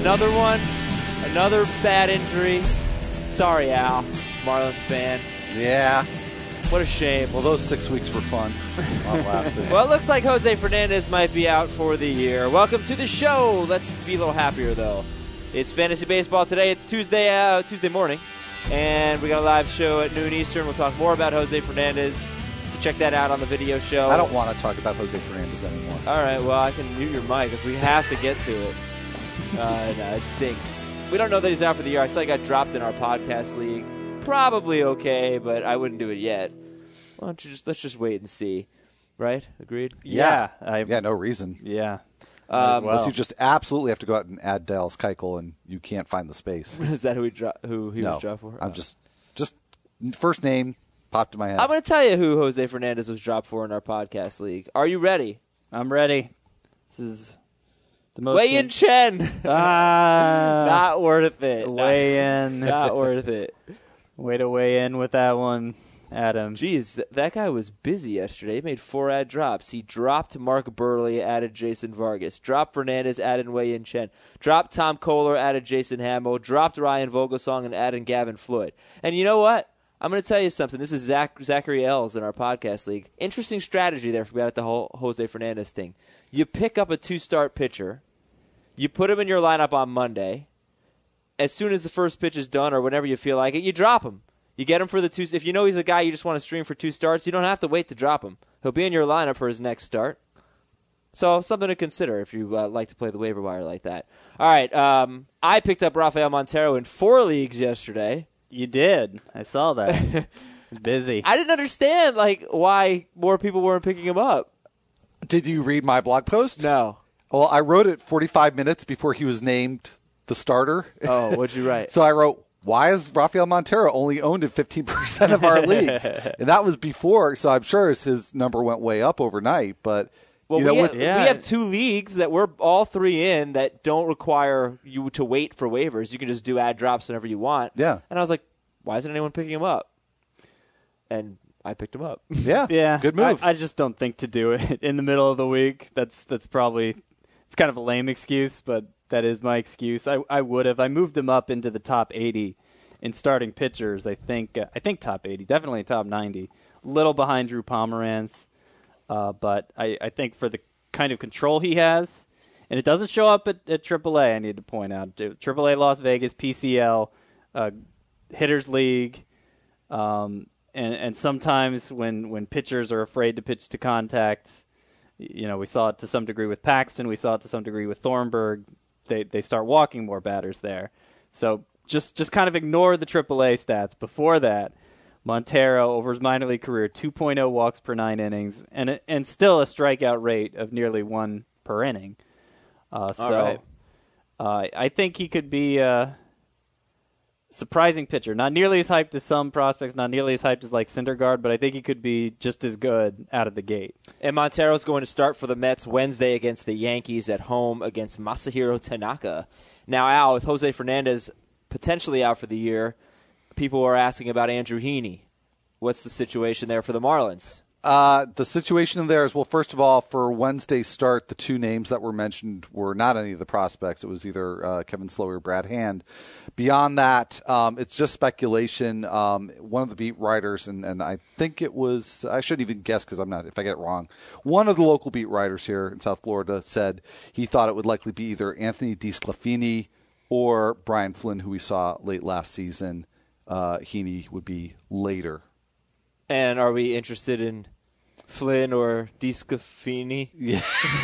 another one. Another bad injury. Sorry, Al, Marlins fan. Yeah. What a shame. Well, those 6 weeks were fun. Not lasting. Well, it looks like Jose Fernandez might be out for the year. Welcome to the show. Let's be a little happier, though. It's Fantasy Baseball today. It's Tuesday morning, and we got a live show at noon Eastern. We'll talk more about Jose Fernandez, so check that out on the video show. I don't want to talk about Jose Fernandez anymore. All right, well, I can mute your mic because we have to get to it. No, it stinks. We don't know that he's out for the year. I saw he got dropped in our podcast league. Probably okay, but I wouldn't do it yet. Why don't you let's just wait and see. Right? Agreed? Yeah. No reason. Yeah. Unless you just absolutely have to go out and add Dallas Keuchel and you can't find the space. Is that who he was dropped for? I'm just first name popped in my head. I'm going to tell you who Jose Fernandez was dropped for in our podcast league. Are you ready? I'm ready. This is the most... Wei-Yin Chen! Not worth it. Weigh-in. Not worth it. Way to weigh in with that one, Adam. Jeez, that guy was busy yesterday. He made 4 ad drops. He dropped Mark Burley, added Jason Vargas. Dropped Fernandez, added Wei-Yin Chen. Dropped Tom Kohler, added Jason Hamo. Dropped Ryan Vogelsong, and added Gavin Floyd. And you know what? I'm going to tell you something. This is Zachary Ells in our podcast league. Interesting strategy there about the whole Jose Fernandez thing. You pick up a 2-start pitcher. You put him in your lineup on Monday. As soon as the first pitch is done or whenever you feel like it, you drop him. You get him for the 2. If you know he's a guy you just want to stream for 2 starts, you don't have to wait to drop him. He'll be in your lineup for his next start. So something to consider if you like to play the waiver wire like that. All right, I picked up Rafael Montero in 4 leagues yesterday. You did. I saw that. Busy. I didn't understand why more people weren't picking him up. Did you read my blog post? No. Well, I wrote it 45 minutes before he was named the starter. Oh, what'd you write? So I wrote, why is Rafael Montero only owned in 15% of our leagues? And that was before, so I'm sure his number went way up overnight. But we have 2 leagues that we're all 3 in that don't require you to wait for waivers. You can just do ad drops whenever you want. Yeah. And I was like, why isn't anyone picking him up? And I picked him up. Yeah. Good move. I just don't think to do it in the middle of the week. That's probably it's kind of a lame excuse, but that is my excuse. I would have. I moved him up into the top 80 in starting pitchers. I think top 80, definitely top 90. A little behind Drew Pomeranz, but I think for the kind of control he has, and it doesn't show up at AAA. I need to point out AAA Las Vegas, PCL, Hitters League, and sometimes when pitchers are afraid to pitch to contact, we saw it to some degree with Paxton. We saw it to some degree with Thornburg. They start walking more batters there. So just kind of ignore the AAA stats. Before that, Montero, over his minor league career, 2.0 walks per 9 innings, and still a strikeout rate of nearly 1 per inning. Right. I think he could be a surprising pitcher. Not nearly as hyped as some prospects, not nearly as hyped as like Syndergaard, but I think he could be just as good out of the gate. And Montero's going to start for the Mets Wednesday against the Yankees at home against Masahiro Tanaka. Now, Al, with Jose Fernandez potentially out for the year, people are asking about Andrew Heaney. What's the situation there for the Marlins? The situation there is, well, first of all, for Wednesday's start, the 2 names that were mentioned were not any of the prospects. It was either Kevin Slowey or Brad Hand. Beyond that, it's just speculation. One of the beat writers, and I think it was, I shouldn't even guess because if I get it wrong, one of the local beat writers here in South Florida said he thought it would likely be either Anthony DeSclafani or Brian Flynn, who we saw late last season. Heaney would be later. And are we interested in Flynn or DeSclafani? Yeah.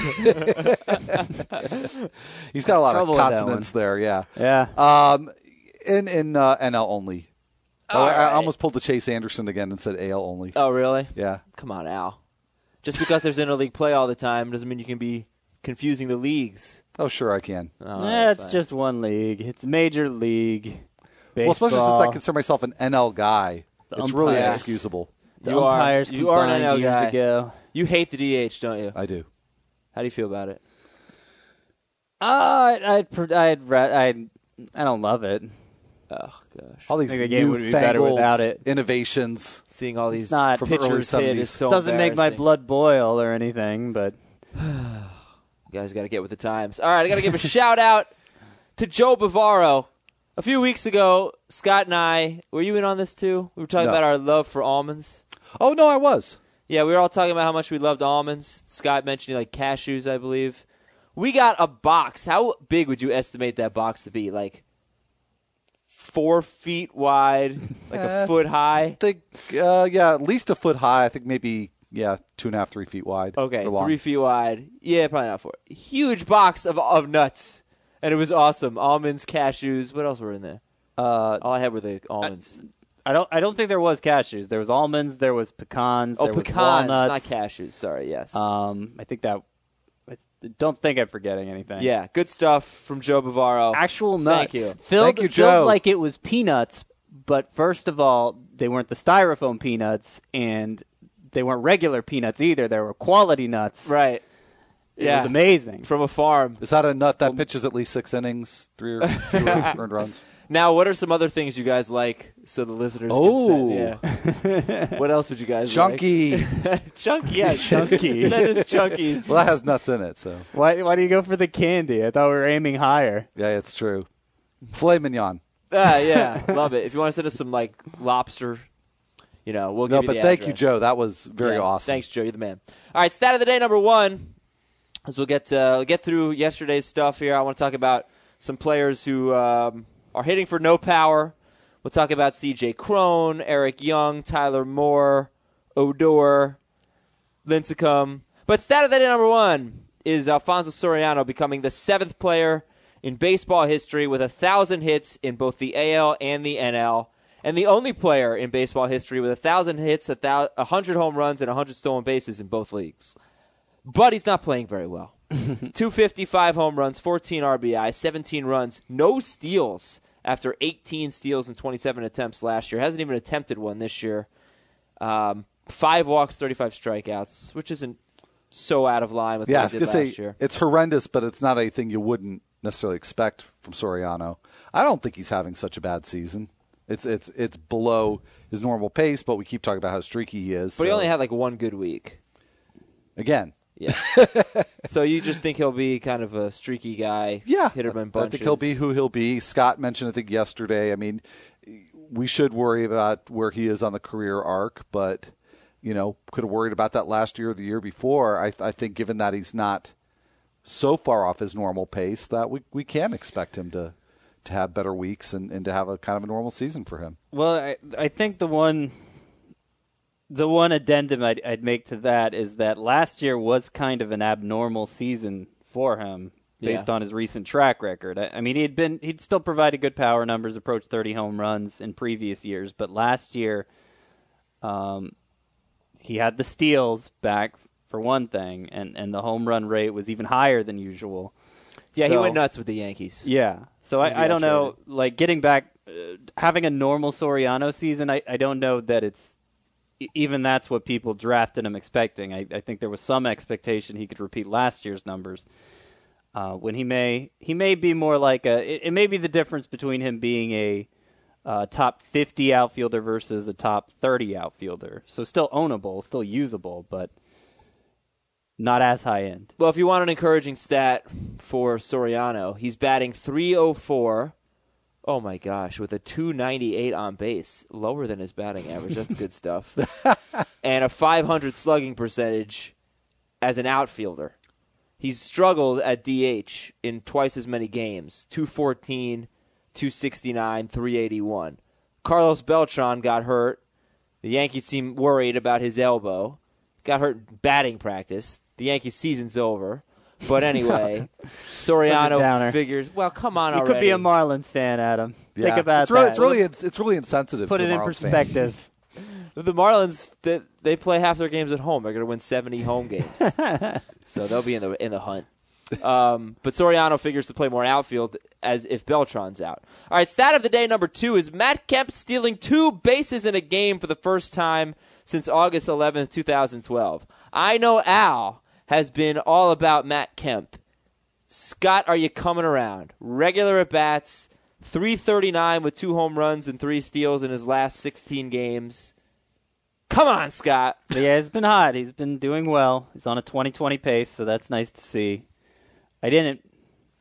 He's got a lot of consonants there, yeah. Yeah. In NL only. I right. almost pulled the Chase Anderson again and said AL only. Oh, really? Yeah. Come on, Al. Just because there's interleague play all the time doesn't mean you can be confusing the leagues. Oh, sure I can. It's just one league. It's Major League Baseball. Well, especially since I consider myself an NL guy. It's really inexcusable. You are an NL guy. Ago. You hate the DH, don't you? I do. How do you feel about it? I don't love it. Oh gosh! All these the game would be better without it. Innovations. Seeing all these pitchers hit is so doesn't make my blood boil or anything, but you guys got to get with the times. All right, I got to give a shout out to Joe Bavaro. A few weeks ago, Scott and I, were you in on this too? We were talking about our love for almonds. Oh, no, I was. Yeah, we were all talking about how much we loved almonds. Scott mentioned he liked cashews, I believe. We got a box. How big would you estimate that box to be? Like 4 feet wide, like a foot high? I think, at least a foot high. I think maybe, 2.5, 3 feet wide. Okay, 3 feet wide. Yeah, probably not 4. Huge box of nuts. And it was awesome. Almonds, cashews. What else were in there? All I had were the almonds. I don't think there was cashews. There was almonds. There was pecans. There pecans, was walnuts. not cashews. Sorry, yes. I don't think I'm forgetting anything. Yeah, good stuff from Joe Bavaro. Actual nuts. Thank you. Filled Joe. like it was peanuts, but first of all, they weren't the styrofoam peanuts, and they weren't regular peanuts either. They were quality nuts. Right. It was amazing. From a farm. Is that a nut that pitches at least 6 innings, 3 or fewer earned runs? Now, what are some other things you guys like so the listeners can send? Yeah. What else would you guys Chunky. like? Chunky. Yeah, Chunky. Send us Chunkies. Well, that has nuts in it, so. Why do you go for the candy? I thought we were aiming higher. Yeah, it's true. Filet mignon. Yeah, love it. If you want to send us some, like, lobster, we'll give you the but thank you, address. Joe. That was very awesome. Thanks, Joe. You're the man. All right, stat of the day number 1. As we'll get through yesterday's stuff here, I want to talk about some players who are hitting for no power. We'll talk about C.J. Cron, Eric Young, Tyler Moore, Odor, Lincecum. But stat of the day number 1 is Alfonso Soriano becoming the 7th player in baseball history with 1,000 hits in both the AL and the NL, and the only player in baseball history with 1,000 hits, 100 home runs, and 100 stolen bases in both leagues. But he's not playing very well. 255 home runs, 14 RBI, 17 runs, no steals after 18 steals and 27 attempts last year. Hasn't even attempted one this year. 5 walks, 35 strikeouts, which isn't so out of line with what he did last year. It's horrendous, but it's not anything you wouldn't necessarily expect from Soriano. I don't think he's having such a bad season. It's below his normal pace, but we keep talking about how streaky he is. But he only had like one good week. Again. Yeah. So you just think he'll be kind of a streaky guy? Yeah. Hit him in bunches? I think he'll be who he'll be. Scott mentioned, I think, yesterday. I mean, we should worry about where he is on the career arc, but, could have worried about that last year or the year before. I think given that he's not so far off his normal pace, that we can expect him to have better weeks and to have a kind of a normal season for him. Well, I think the one addendum I'd make to that is that last year was kind of an abnormal season for him based on his recent track record. I mean, he'd still provided good power numbers, approached 30 home runs in previous years, but last year he had the steals back for one thing, and the home run rate was even higher than usual. Yeah, he went nuts with the Yankees. Yeah. So I don't know, like getting back, having a normal Soriano season, I don't know that it's, even that's what people drafted him expecting. I think there was some expectation he could repeat last year's numbers. When he may be more like it may be the difference between him being a top 50 outfielder versus a top 30 outfielder. So still ownable, still usable, but not as high end. Well, if you want an encouraging stat for Soriano, he's batting .304. Oh, my gosh, with a .298 on base, lower than his batting average. That's good stuff. And a .500 slugging percentage as an outfielder. He's struggled at DH in twice as many games, .214, .269, .381. Carlos Beltran got hurt. The Yankees seem worried about his elbow. Got hurt in batting practice. The Yankees season's over. But anyway, Soriano figures, well, come on already. You could be a Marlins fan, Adam. Yeah. Think about that. It's It's really insensitive. Put to it in perspective. The Marlins, they play half their games at home. They're going to win 70 home games. So they'll be in the hunt. But Soriano figures to play more outfield as if Beltran's out. All right, stat of the day number 2 is Matt Kemp stealing 2 bases in a game for the first time since August 11th, 2012. I know Al has been all about Matt Kemp. Scott, are you coming around? Regular at-bats, .339 with 2 home runs and 3 steals in his last 16 games. Come on, Scott. Yeah, he's been hot. He's been doing well. He's on a 20-20 pace, so that's nice to see. I didn't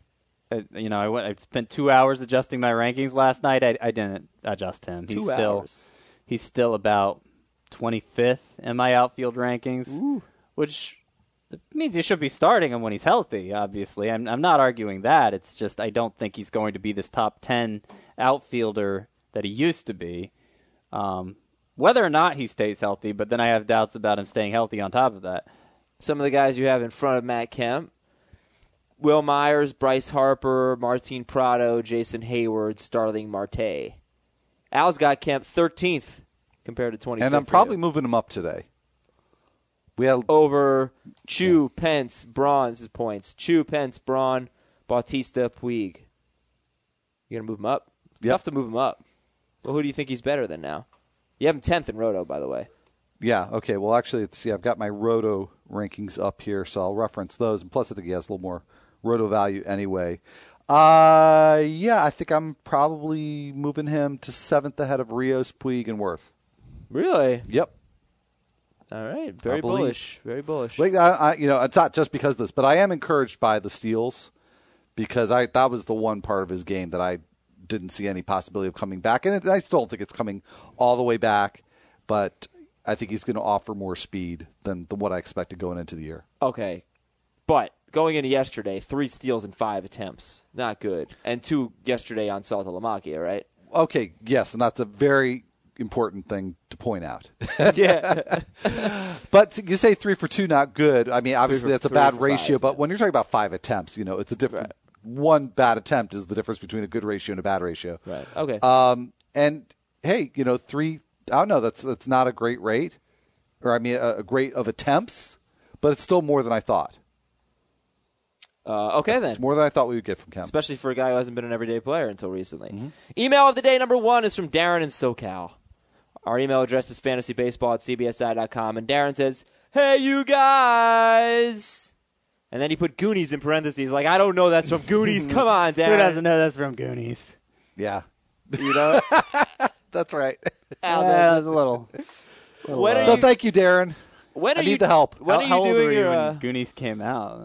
I spent 2 hours adjusting my rankings last night. I didn't adjust him. He's still about 25th in my outfield rankings, which means you should be starting him when he's healthy, obviously. I'm not arguing that. It's just I don't think he's going to be this top 10 outfielder that he used to be. Whether or not he stays healthy, but then I have doubts about him staying healthy on top of that. Some of the guys you have in front of Matt Kemp: Will Myers, Bryce Harper, Martin Prado, Jason Hayward, Starling Marte. Al's got Kemp 13th compared to 25th. And I'm probably moving him up today. We had over Chu, Pence, Braun's points. Chu, Pence, Braun, Bautista, Puig. You going to move him up? Yep. Tough to move him up. Well, who do you think he's better than now? You have him 10th in Roto, by the way. Yeah, okay. Well, actually, I've got my Roto rankings up here, so I'll reference those. And plus, I think he has a little more Roto value anyway. I think I'm probably moving him to 7th ahead of Rios, Puig, and Worth. Really? Yep. All right. Very bullish. Very bullish. Like, it's not just because of this, but I am encouraged by the steals because that was the one part of his game that I didn't see any possibility of coming back. And I still don't think it's coming all the way back, but I think he's going to offer more speed than what I expected going into the year. Okay. But going into yesterday, 3 steals in 5 attempts. Not good. And 2 yesterday on Saltalamacchia, right? Okay, yes, and that's a very important thing to point out. Yeah. But you say 3 for 2, not good. I mean, obviously that's a bad ratio, 5, but when you're talking about 5 attempts, it's a different. Right. One bad attempt is the difference between a good ratio and a bad ratio. Right. Okay. And hey, 3. I don't know. That's not a great rate, or I mean, a great of attempts, but it's still more than I thought. Okay, then. It's more than I thought we would get from Kemp. Especially for a guy who hasn't been an everyday player until recently. Mm-hmm. Email of the day number 1 is from Darren in SoCal. Our email address is fantasybaseball@cbsi.com, and Darren says, "Hey, you guys." And then he put Goonies in parentheses, like, I don't know that's from Goonies. Come on, Darren. Who doesn't know that's from Goonies? Yeah. You know? That's right. That was a little so thank you, Darren. I need the help. When how are you old doing were you your when Goonies came out?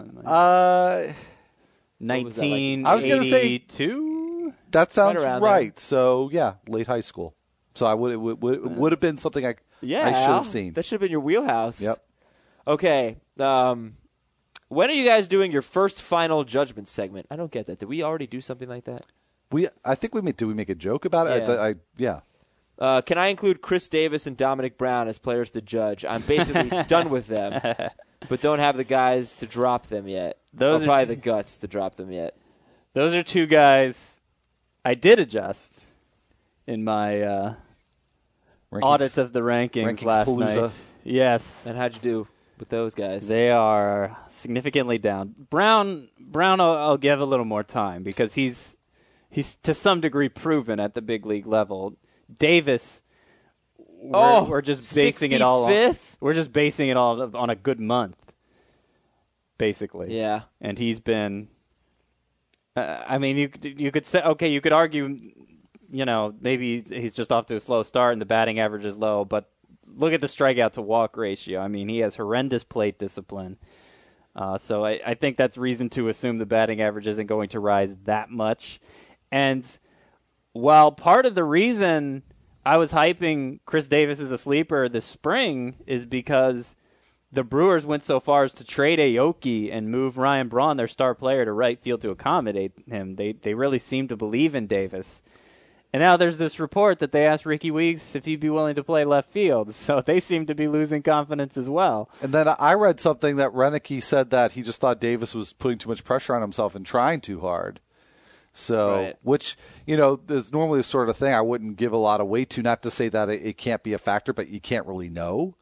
1982? I was going to say that sounds right. So yeah, late high school. So it would have been something I should have seen. That should have been your wheelhouse. Yep. Okay. When are you guys doing your first final judgment segment? I don't get that. Did we already do something like that? I think we did we make a joke about it? Yeah. Can I include Chris Davis and Dominic Brown as players to judge? I'm basically done with them, but don't have the guys to drop them yet. Those are probably the guts to drop them yet. Those are 2 guys I did adjust in my audits of the rankings last night. Yes. And how'd you do with those guys? They are significantly down. Brown, I'll give a little more time because he's to some degree proven at the big league level. Davis, we're just basing 65th? It all. We're just basing it all on a good month, basically. Yeah, and he's been. I mean, you could say you could argue, maybe he's just off to a slow start and the batting average is low, but look at the strikeout to walk ratio. I mean, he has horrendous plate discipline. So I think that's reason to assume the batting average isn't going to rise that much. And while part of the reason I was hyping Chris Davis as a sleeper this spring is because the Brewers went so far as to trade Aoki and move Ryan Braun, their star player, to right field to accommodate him. They really seem to believe in Davis. And now there's this report that they asked Ricky Weeks if he'd be willing to play left field. So they seem to be losing confidence as well. And then I read something that Renicky said that he just thought Davis was putting too much pressure on himself and trying too hard. So, right. Which, is normally the sort of thing I wouldn't give a lot of weight to, not to say that it can't be a factor, but you can't really know.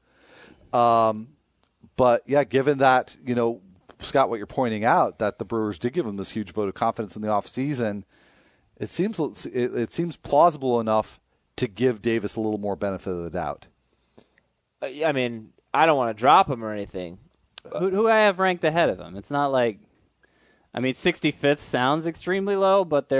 But, yeah, given that, Scott, what you're pointing out, that the Brewers did give him this huge vote of confidence in the offseason, it seems plausible enough to give Davis a little more benefit of the doubt. I mean, I don't want to drop him or anything. Who I have ranked ahead of him? It's not like, 65th sounds extremely low, but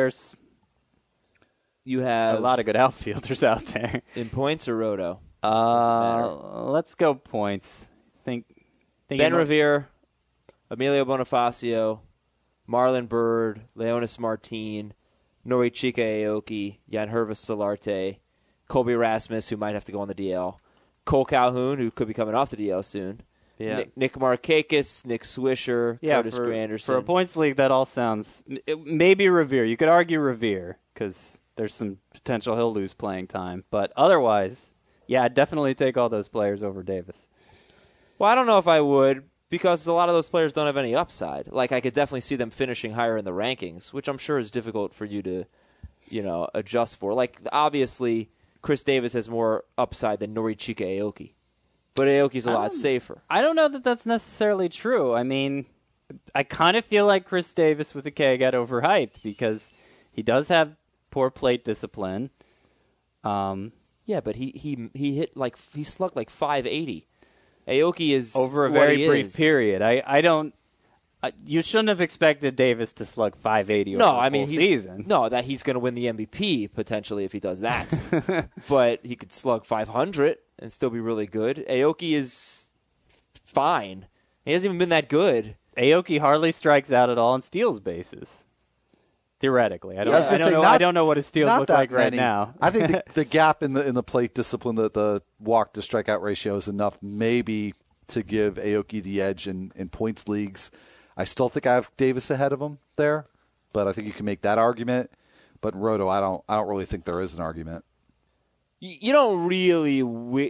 you have a lot of good outfielders out there. In points or Roto? Let's go points. Ben Revere, Emilio Bonifacio, Marlon Byrd, Leonis Martin, Norichika Aoki, Yanhervis Solarte, Colby Rasmus, who might have to go on the DL, Cole Calhoun, who could be coming off the DL soon, Nick Markakis, Nick Swisher, Curtis Granderson. For a points league, that all sounds... Maybe Revere. You could argue Revere, because there's some potential he'll lose playing time. But otherwise, yeah, I'd definitely take all those players over Davis. Well, I don't know if I would, because a lot of those players don't have any upside. Like, I could definitely see them finishing higher in the rankings, which I'm sure is difficult for you to, adjust for. Like, obviously, Chris Davis has more upside than Norichika Aoki. But Aoki's a lot safer. I don't know that that's necessarily true. I mean, I kind of feel like Chris Davis with a K got overhyped because he does have poor plate discipline. Yeah, but he hit he slugged like 580. Aoki is over a very brief period. I don't. You shouldn't have expected Davis to slug 580 over the full season. No, that he's going to win the MVP potentially if he does that. But he could slug 500 and still be really good. Aoki is fine. He hasn't even been that good. Aoki hardly strikes out at all and steals bases. Theoretically, I don't know what his steals look like right now. I think the gap in the plate discipline, the walk to strikeout ratio is enough maybe to give Aoki the edge in points leagues. I still think I have Davis ahead of him there, but I think you can make that argument. But in Roto, I don't really think there is an argument. You don't really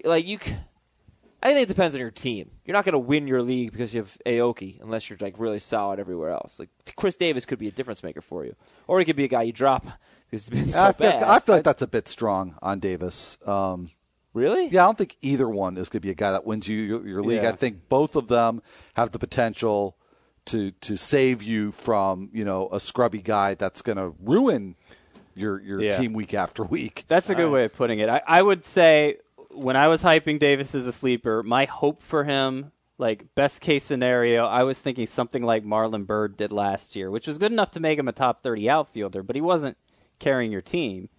I think it depends on your team. You're not going to win your league because you have Aoki unless you're really solid everywhere else. Like Chris Davis could be a difference maker for you, or he could be a guy you drop because he's been so bad. I feel like that's a bit strong on Davis. Really? Yeah, I don't think either one is going to be a guy that wins you your league. Yeah. I think both of them have the potential to save you from a scrubby guy that's going to ruin your team week after week. That's a good way of putting it. I would say, when I was hyping Davis as a sleeper, my hope for him, best case scenario, I was thinking something like Marlon Byrd did last year, which was good enough to make him a top 30 outfielder, but he wasn't carrying your team.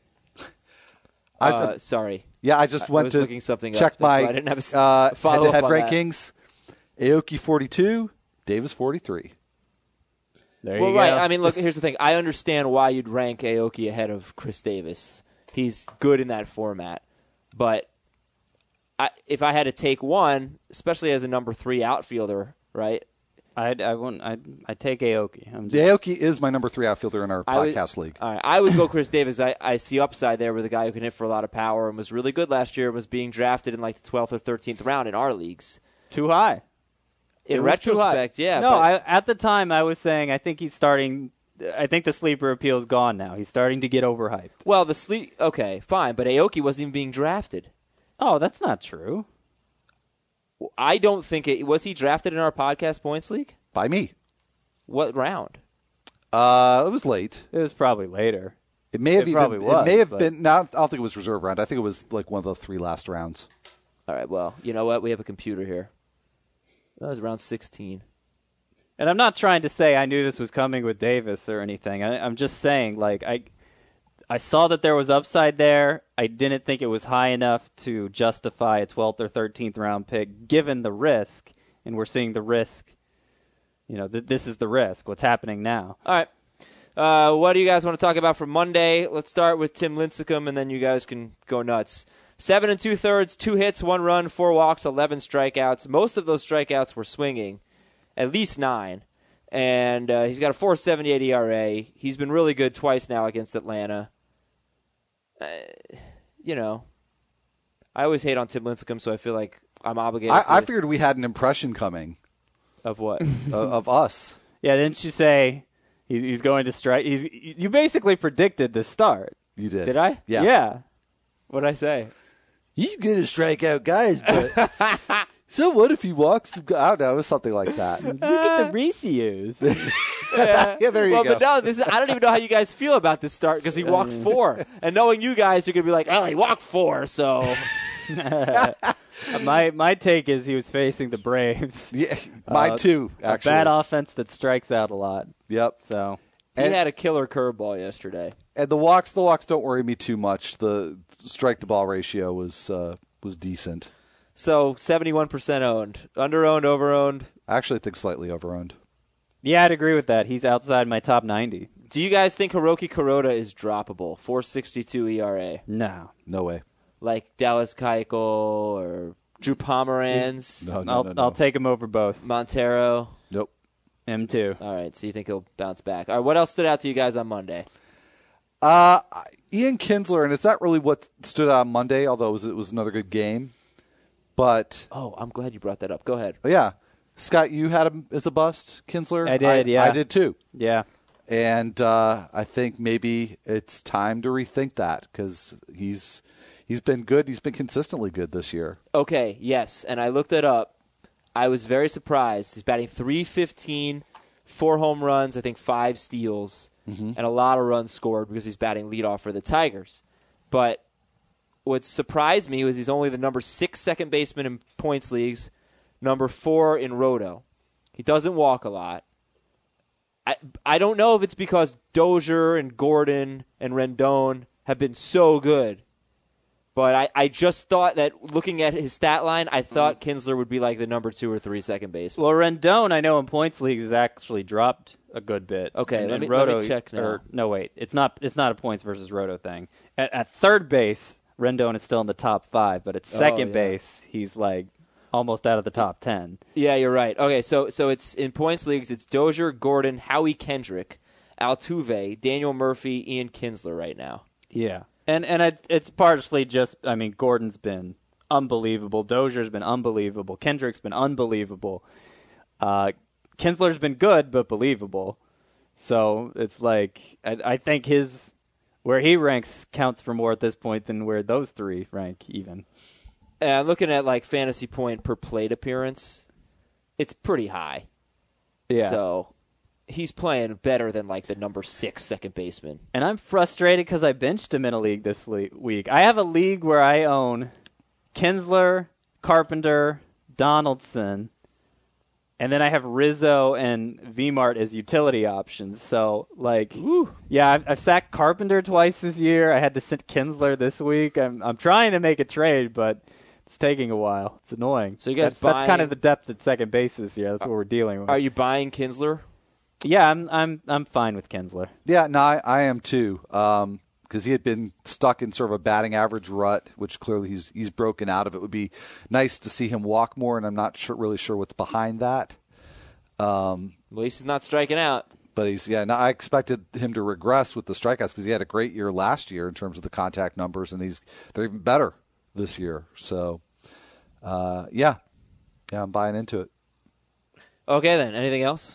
Sorry. Yeah, I just went to looking something check up. my I didn't have a follow-up head-to-head on rankings. Aoki 42, Davis 43. There you go. Right. I mean, look, here's the thing. I understand why you'd rank Aoki ahead of Chris Davis. He's good in that format. But if I had to take one, especially as a number 3 outfielder, right? I'd take Aoki. Aoki is my number 3 outfielder in our podcast league. All right, I would go Chris Davis. I see upside there with a guy who can hit for a lot of power and was really good last year and was being drafted in the 12th or 13th round in our leagues. Too high. In retrospect, yeah. No, at the time I was saying I think he's starting. I think the sleeper appeal's gone now. He's starting to get overhyped. Well, okay, fine, but Aoki wasn't even being drafted. Oh, that's not true. I don't think was he drafted in our podcast points league? By me. What round? It was late. It was probably later. It may have been. No, I don't think it was reserve round. I think it was one of the 3 last rounds. All right. Well, you know what? We have a computer here. That was around 16. And I'm not trying to say I knew this was coming with Davis or anything. I'm just saying, I saw that there was upside there. I didn't think it was high enough to justify a 12th or 13th round pick, given the risk. And we're seeing the risk. This is the risk. What's happening now? All right. What do you guys want to talk about for Monday? Let's start with Tim Lincecum, and then you guys can go nuts. 7 2/3, 2 hits, 1 run, 4 walks, 11 strikeouts. Most of those strikeouts were swinging, at least 9. And he's got a 4.78 ERA. He's been really good twice now against Atlanta. I always hate on Tim Lincecum, so I feel like I'm obligated. I figured we had an impression coming. Of what? of us. Yeah, didn't you say he's going to strike? You basically predicted the start. You did. Did I? Yeah. What did I say? He's going to strike out guys, but so what if he walks? I don't know. It was something like that. Look at the ratios. Yeah, there you go. But no, I don't even know how you guys feel about this start because he walked 4. And knowing you guys, you're going to be like, oh, he walked 4, so. My take is he was facing the Braves. Yeah, mine too, actually. A bad offense that strikes out a lot. Yep. So he had a killer curveball yesterday. And the walks don't worry me too much. The strike to ball ratio was decent. So 71% owned. Under-owned, over-owned? I actually think slightly over-owned. Yeah, I'd agree with that. He's outside my top 90. Do you guys think Hiroki Kuroda is droppable? 4.62 ERA. No. No way. Like Dallas Keuchel or Drew Pomeranz, No. I'll take him over both. Montero. Nope. Him too. All right, so you think he'll bounce back. All right, what else stood out to you guys on Monday? Ian Kinsler, and it's not really what stood out on Monday, although it was another good game. But Oh, I'm glad you brought that up. Go ahead. yeah, Scott, you had him as a bust, Kinsler. I did, yeah. I did too. Yeah. And I think maybe it's time to rethink that because he's been good. He's been consistently good this year. Okay, yes, and I looked it up. I was very surprised. He's batting .315, 4 home runs, I think 5 steals, and a lot of runs scored because he's batting leadoff for the Tigers. But what surprised me was he's only the number 6 second baseman in points leagues, number 4 in Roto. He doesn't walk a lot. I don't know if it's because Dozier and Gordon and Rendon have been so good. But I just thought that looking at his stat line, I thought Kinsler would be like the number 2 or 3 second baseman. Well, Rendon, I know in points leagues has actually dropped a good bit. Okay, And let me Roto, check now. No, wait, it's not a points versus Roto thing. At third base, Rendon is still in the top 5, but at second yeah. base, he's like almost out of the top 10. Yeah, you're right. Okay, so it's in points leagues, it's Dozier, Gordon, Howie Kendrick, Altuve, Daniel Murphy, Ian Kinsler right now. Yeah. And it's partially just, I mean, Gordon's been unbelievable. Dozier's been unbelievable. Kendrick's been unbelievable. Kinsler's been good, but believable. So it's like, I think where he ranks counts for more at this point than where those three rank even. And looking at like fantasy point per plate appearance, it's pretty high. Yeah. So he's playing better than like the number 6 second baseman. And I'm frustrated because I benched him in a league this week. I have a league where I own Kinsler, Carpenter, Donaldson, and then I have Rizzo and V-Mart as utility options. So, like, yeah, I've sacked Carpenter twice this year. I had to sit Kinsler this week. I'm trying to make a trade, but it's taking a while. It's annoying. So you guys that's kind of the depth at second base this year. That's what we're dealing with. Are you buying Kinsler? Yeah, I'm fine with Kinsler. Yeah, no, I am too. Because he had been stuck in sort of a batting average rut, which clearly he's broken out of. It would be nice to see him walk more, and I'm not really sure what's behind that. At least he's not striking out. But I expected him to regress with the strikeouts because he had a great year last year in terms of the contact numbers, and they're even better this year. So, yeah, I'm buying into it. Okay, then. Anything else?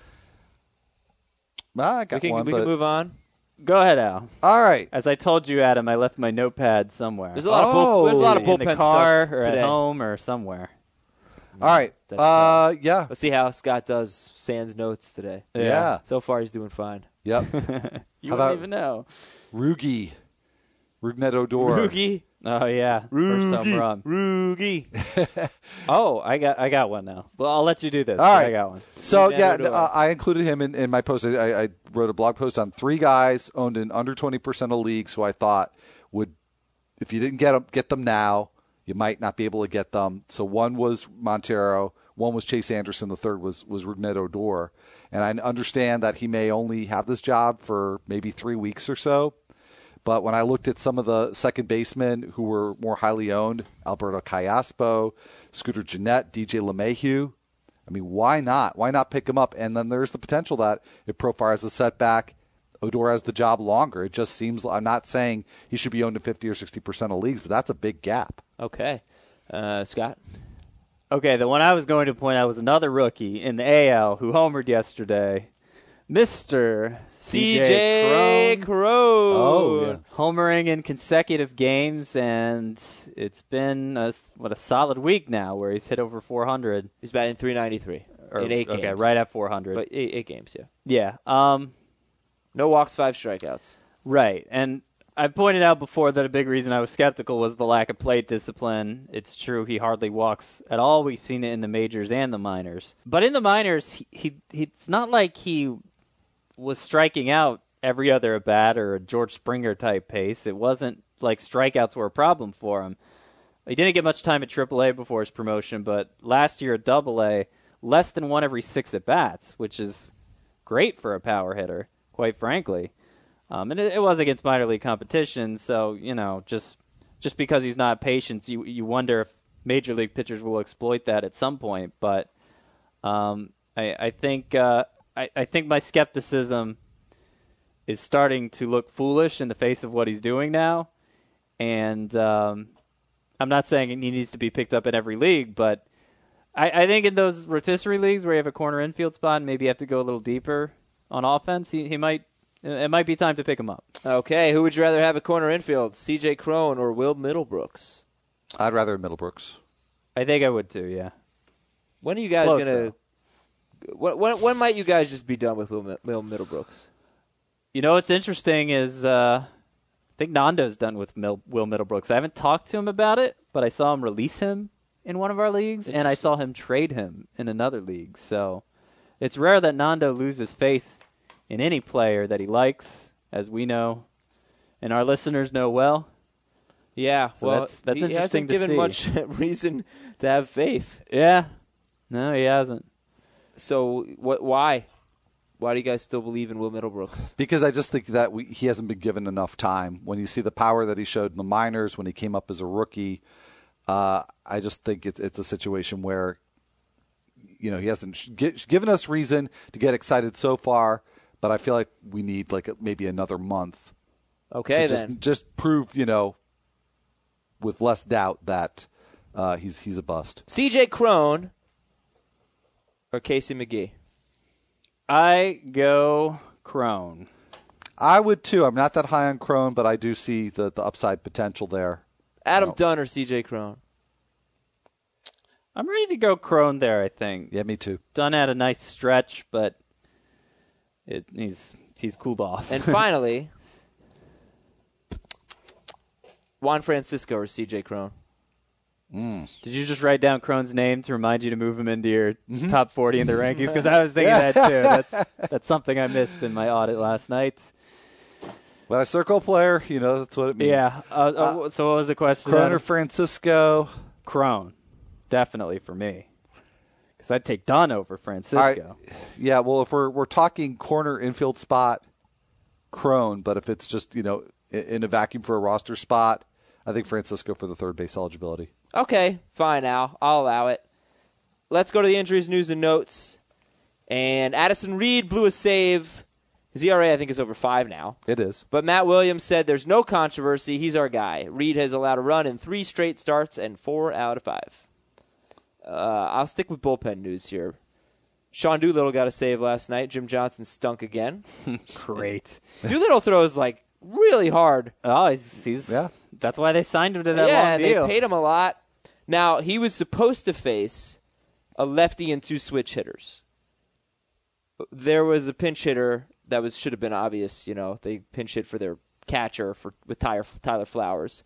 I got We one. can move on. Go ahead, Al. All right. As I told you, Adam, I left my notepad somewhere. There's a lot of bullpen in the car stuff or today. at home or somewhere. All right. That's Yeah. Let's see how Scott does Sans notes today. Yeah. So far, he's doing fine. Yep. You How wouldn't about- even know. Rugi. Rugnet Odor. Rugi. Oh yeah, first home run. Rugi. Oh, I got one now. Well, I'll let you do this. All right. I got one. So, Rugnet Odor. I included him in my post. I wrote a blog post on 3 guys owned in under 20% of leagues who I thought would, if you didn't get them now, you might not be able to get them. So one was Montero, one was Chase Anderson, the third was Rugnet Odor. And I understand that he may only have this job for maybe 3 weeks or so. But when I looked at some of the second basemen who were more highly owned, Alberto Callaspo, Scooter Gennett, DJ LeMahieu, I mean, why not? Why not pick him up? And then there's the potential that if Profar has a setback, Odor has the job longer. It just seems, I'm not saying he should be owned in 50 or 60% of leagues, but that's a big gap. Okay. Scott? Okay, the one I was going to point out was another rookie in the AL who homered yesterday, Mr. CJ Cron. Oh, yeah. Homering in consecutive games, and it's been a solid week now where he's hit over 400. He's batting .393 in 8 games. Okay, right at 400. But 8 games, yeah. Yeah. No walks, 5 strikeouts. Right, and I pointed out before that a big reason I was skeptical was the lack of plate discipline. It's true he hardly walks at all. We've seen it in the majors and the minors. But in the minors, it's not like he was striking out every other at bat or a George Springer type pace. It wasn't like strikeouts were a problem for him. He didn't get much time at AAA before his promotion, but last year at AA, less than 1 every 6 at bats, which is great for a power hitter, quite frankly. And it was against minor league competition, so just because he's not patient, you wonder if major league pitchers will exploit that at some point. But I think my skepticism is starting to look foolish in the face of what he's doing now. And I'm not saying he needs to be picked up in every league, but I think in those rotisserie leagues where you have a corner infield spot and maybe you have to go a little deeper on offense, it might be time to pick him up. Okay, who would you rather have at corner infield, C.J. Cron or Will Middlebrooks? I'd rather Middlebrooks. I think I would too, yeah. When are you guys going to... When might you guys just be done with Will Middlebrooks? What's interesting is I think Nando's done with Will Middlebrooks. I haven't talked to him about it, but I saw him release him in one of our leagues, and I saw him trade him in another league. So it's rare that Nando loses faith in any player that he likes, as we know, and our listeners know well. Yeah, so well, that's interesting he hasn't to given see. much reason to have faith. Yeah, no, he hasn't. So why? Why do you guys still believe in Will Middlebrooks? Because I just think that he hasn't been given enough time. When you see the power that he showed in the minors, when he came up as a rookie, I just think it's a situation where he hasn't given us reason to get excited so far. But I feel like we need maybe another month. Okay, to then just prove with less doubt that he's a bust. C.J. Cron or Casey McGee? I go Cron. I would too. I'm not that high on Cron, but I do see the upside potential there. Adam Dunn or C.J. Cron? I'm ready to go Cron there, I think. Yeah, me too. Dunn had a nice stretch, but he's cooled off. And finally, Juan Francisco or C.J. Cron? Did you just write down Cron's name to remind you to move him into your top 40 in the rankings? Because I was thinking that too. That's something I missed in my audit last night. When I circle a player, that's what it means. Yeah. So what was the question? Cron or Francisco? Cron, definitely for me. Because I'd take Dunn over Francisco. Right. Yeah, well, if we're talking corner infield spot, Cron, but if it's just, in a vacuum for a roster spot, I think Francisco for the third base eligibility. Okay, fine, Al. I'll allow it. Let's go to the injuries, news, and notes. And Addison Reed blew a save. His ERA, I think, is over 5 now. It is. But Matt Williams said there's no controversy. He's our guy. Reed has allowed a run in 3 straight starts and 4 out of 5. I'll stick with bullpen news here. Sean Doolittle got a save last night. Jim Johnson stunk again. Great. Doolittle throws really hard. Oh, he's yeah. That's why they signed him to that yeah, long deal. they paid him a lot. Now, he was supposed to face a lefty and 2 switch hitters. There was a pinch hitter that should have been obvious. They pinch hit for their catcher with Tyler Flowers.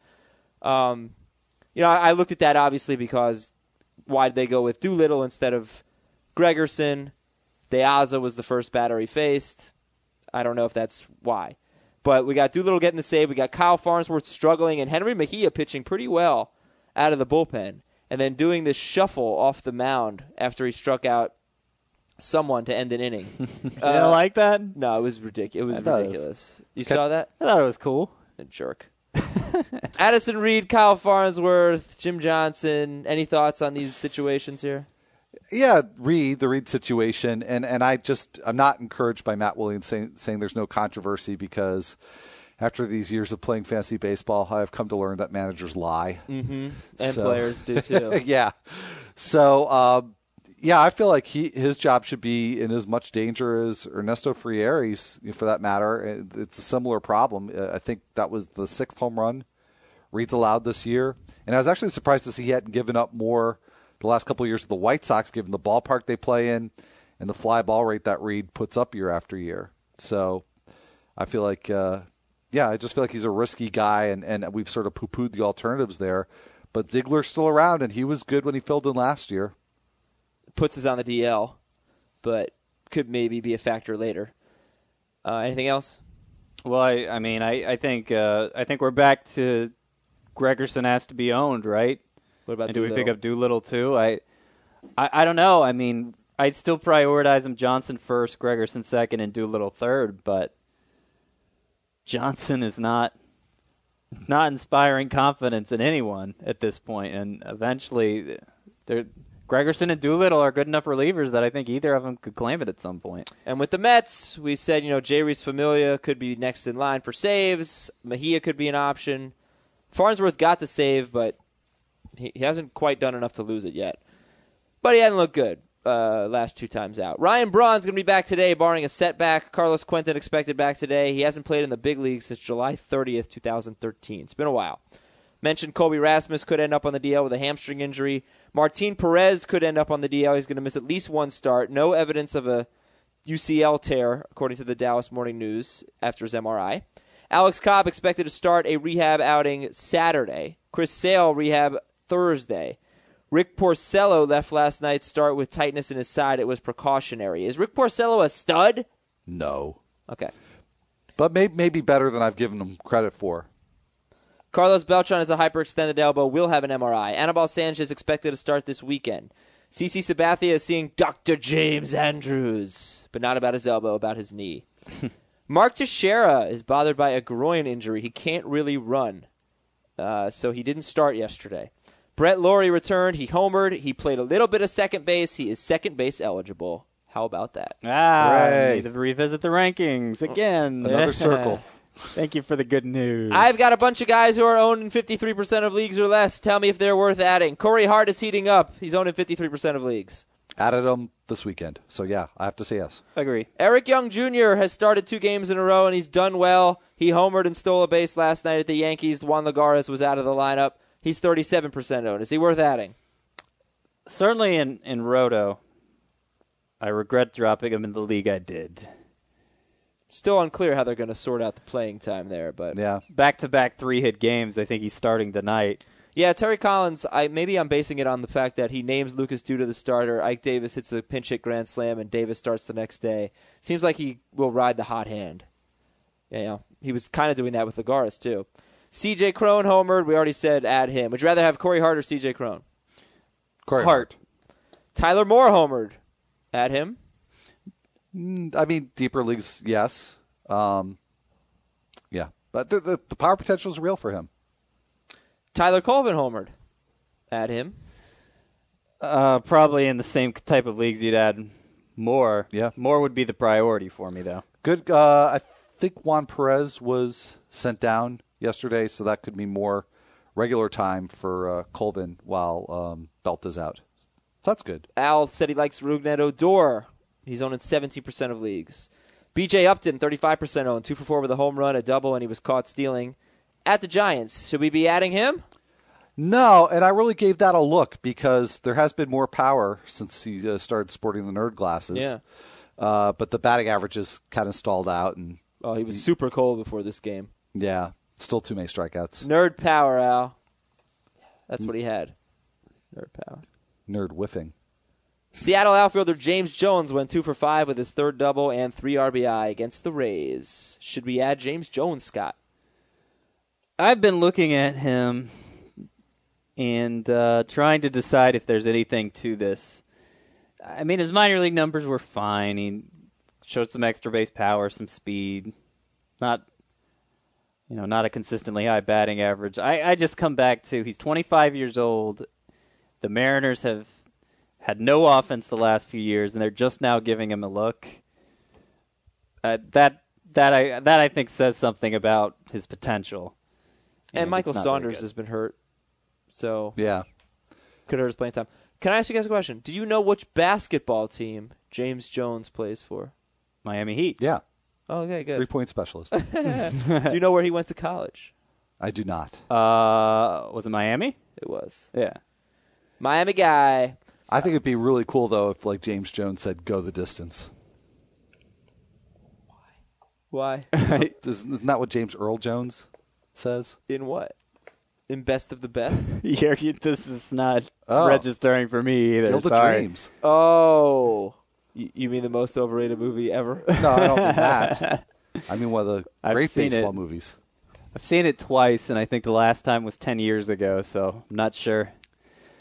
I looked at that obviously because why did they go with Doolittle instead of Gregerson? De Aza was the first batter he faced. I don't know if that's why. But we got Doolittle getting the save. We got Kyle Farnsworth struggling, and Henry Mejia pitching pretty well out of the bullpen. And then doing this shuffle off the mound after he struck out someone to end an inning. You don't like that? No, it was ridiculous. You saw that? I thought it was cool. A jerk. Addison Reed, Kyle Farnsworth, Jim Johnson. Any thoughts on these situations here? Yeah, the Reed situation, and I'm not encouraged by Matt Williams saying there's no controversy because after these years of playing fantasy baseball, I've come to learn that managers lie. Mm-hmm. And players do too. Yeah. So, I feel like his job should be in as much danger as Ernesto Frieri's, for that matter. It's a similar problem. I think that was the 6th home run Reed's allowed this year, and I was actually surprised to see he hadn't given up more the last couple of years of the White Sox, given the ballpark they play in and the fly ball rate that Reed puts up year after year. So I feel like, I just feel like he's a risky guy, and we've sort of poo-pooed the alternatives there. But Ziegler's still around, and he was good when he filled in last year. Puts us on the DL, but could maybe be a factor later. Anything else? Well, I think we're back to Gregerson has to be owned, right? What about and do Doolittle? we pick up Doolittle too? I don't know. I mean, I'd still prioritize him Johnson first, Gregerson second, and Doolittle third, but Johnson is not inspiring confidence in anyone at this point, and eventually Gregerson and Doolittle are good enough relievers that I think either of them could claim it at some point. And with the Mets, we said, J-Reese Familia could be next in line for saves. Mejia could be an option. Farnsworth got the save, but he hasn't quite done enough to lose it yet. But he hadn't looked good last 2 times out. Ryan Braun's going to be back today, barring a setback. Carlos Quentin expected back today. He hasn't played in the big league since July 30th, 2013. It's been a while. Mentioned Colby Rasmus could end up on the DL with a hamstring injury. Martin Perez could end up on the DL. He's going to miss at least one start. No evidence of a UCL tear, according to the Dallas Morning News, after his MRI. Alex Cobb expected to start a rehab outing Saturday. Chris Sale rehab Thursday. Rick Porcello left last night's start with tightness in his side. It was precautionary. Is Rick Porcello a stud? No. Okay. But maybe better than I've given him credit for. Carlos Beltran has a hyperextended elbow, will have an MRI. Anibal Sanchez expected to start this weekend. CC Sabathia is seeing Dr. James Andrews, but not about his elbow, about his knee. Mark Teixeira is bothered by a groin injury. He can't really run, so he didn't start yesterday. Brett Laurie returned. He homered. He played a little bit of second base. He is second base eligible. How about that? Hooray. Need to revisit the rankings again. Another circle. Thank you for the good news. I've got a bunch of guys who are owned in 53% of leagues or less. Tell me if they're worth adding. Corey Hart is heating up. He's owned in 53% of leagues. Added him this weekend. So, yeah, I have to say yes. Agree. Eric Young Jr. has started 2 games in a row, and he's done well. He homered and stole a base last night at the Yankees. Juan Lagares was out of the lineup. He's 37% owned. Is he worth adding? Certainly in Roto. I regret dropping him in the league I did. Still unclear how they're going to sort out the playing time there, but Yeah. Back-to-back 3-hit games. I think he's starting tonight. yeah, Terry Collins. Maybe I'm basing it on the fact that he names Lucas Duda the starter. Ike Davis hits a pinch hit grand slam, and Davis starts the next day. Seems like he will ride the hot hand. He was kind of doing that with Lagares too. C.J. Cron homered. We already said add him. Would you rather have Corey Hart or C.J. Cron? Corey Hart. Tyler Moore homered. Add him. I mean, deeper leagues, yes. Yeah. But the power potential is real for him. Tyler Colvin homered. Add him. Probably in the same type of leagues you'd add Moore. Yeah. Moore would be the priority for me, though. Good. I think Juan Perez was sent down yesterday, so that could mean more regular time for Colvin while Belt is out. So that's good. Al said he likes Rougned Odor. He's owned in 17% of leagues. B.J. Upton, 35% owned, 2 for 4 with a home run, a double, and he was caught stealing at the Giants. Should we be adding him? No, and I really gave that a look because there has been more power since he started sporting the nerd glasses. Yeah. But the batting average is kind of stalled out. And Oh, he was super cold before this game. yeah, still too many strikeouts. Nerd power, Al. That's what he had. Nerd power. Nerd whiffing. Seattle outfielder James Jones went 2 for 5 with his third double and 3 RBI against the Rays. Should we add James Jones, Scott? I've been looking at him and trying to decide if there's anything to this. I mean, his minor league numbers were fine. He showed some extra base power, some speed. Not a consistently high batting average. I just come back to he's 25 years old. The Mariners have had no offense the last few years, and they're just now giving him a look. That I think says something about his potential. And Michael it's not very Saunders good. has been hurt, so Yeah. could hurt his playing time. Can I ask you guys a question? Do you know which basketball team James Jones plays for? Miami Heat. Yeah. Oh, okay, good. 3-point specialist. Do you know where he went to college? I do not. Was it Miami? It was Yeah. Miami guy. I think it'd be really cool, though, if like James Jones said, go the distance. Why? Isn't that what James Earl Jones says? In what? In Best of the Best? This is not Oh. registering for me either. Field of Sorry. Dreams. Oh. You mean the most overrated movie ever? No, I don't mean that. I mean one of the I've great seen baseball it. movies. I've seen it twice, and I think the last time was 10 years ago, so I'm not sure.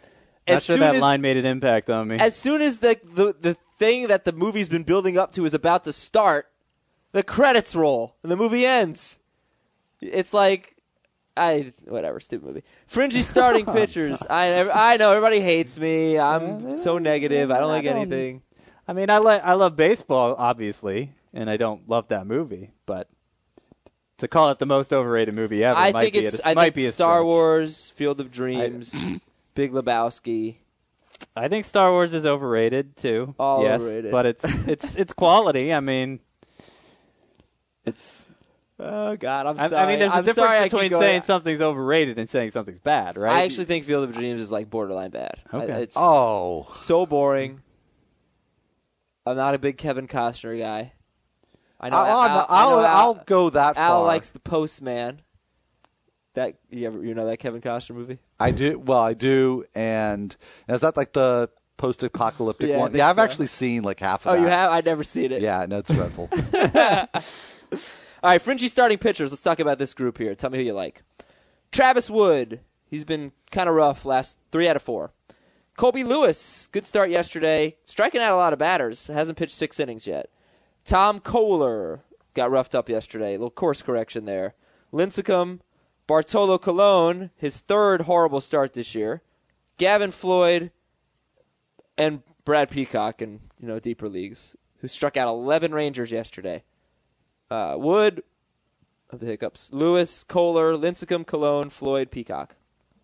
Not sure that line made an impact on me. As soon as the thing that the movie's been building up to is about to start, the credits roll and the movie ends. It's like, whatever, stupid movie. Fringy starting pitchers. I know everybody hates me. I'm so negative. I don't like anything. I mean, I love baseball, obviously, and I don't love that movie, but to call it the most overrated movie ever might be a Star stretch. Wars, Field of Dreams, Big Lebowski. I think Star Wars is overrated too. All yes, overrated. but it's quality. I mean, it's. Oh God, I'm sorry. I mean, there's a difference between saying something's overrated and saying something's bad, right? I actually think Field of Dreams is like borderline bad. Okay. It's Oh, so boring. I'm not a big Kevin Costner guy. I know. I'll go that far. Al likes The Postman. That you know that Kevin Costner movie? I do. Well, I do. And is that like the post-apocalyptic Yeah, I one? think Yeah, I've so. actually seen like half of that. Oh, you have? I've never seen it. Yeah, no, it's dreadful. All right, fringy starting pitchers. Let's talk about this group here. Tell me who you like. Travis Wood. He's been kind of rough last 3 out of 4. Colby Lewis. Good start yesterday. Striking out a lot of batters. Hasn't pitched 6 innings yet. Tom Kohler got roughed up yesterday. A little course correction there. Lincecum. Bartolo Colon. His 3rd horrible start this year. Gavin Floyd. And Brad Peacock in deeper leagues, who struck out 11 Rangers yesterday. Wood, of the hiccups, Lewis, Kohler, Lincecum, Colon, Floyd, Peacock.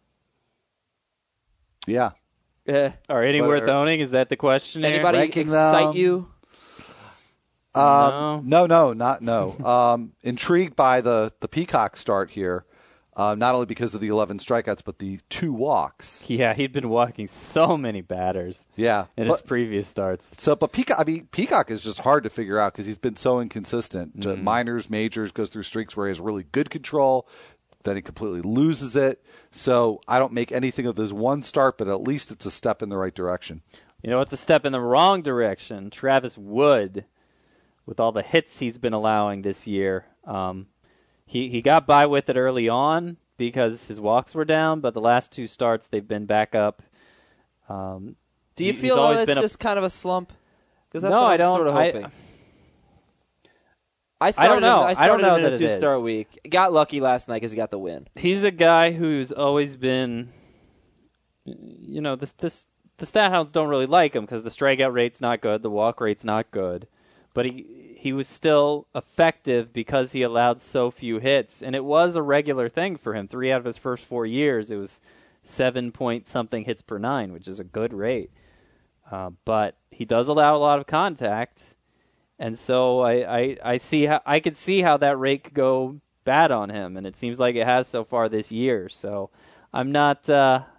Yeah. Are any worth owning? Is that the question here? Anybody Ranking excite them? you? No. Intrigued by the Peacock start here, not only because of the 11 strikeouts, but the 2 walks. Yeah, he'd been walking so many batters. Yeah. In his previous starts. But Peacock is just hard to figure out because he's been so inconsistent. Minors, majors, goes through streaks where he has really good control, then he completely loses it. So I don't make anything of this one start, but at least it's a step in the right direction. You know, it's a step in the wrong direction. Travis Wood, with all the hits he's been allowing this year, he got by with it early on because his walks were down, but the last 2 starts they've been back up. Do you feel it's just kind of a slump? Because that's no, what I I'm don't. sort of hoping. I don't know. I started know him in that a it 2-start is. week. Got lucky last night because he got the win. He's a guy who's always been, the stat hounds don't really like him because the strikeout rate's not good, the walk rate's not good, but he was still effective because he allowed so few hits, and it was a regular thing for him. 3 out of his first 4 years, it was 7-point-something hits per 9, which is a good rate. But he does allow a lot of contact, and so I could see how that rate could go bad on him, and it seems like it has so far this year. So I'm not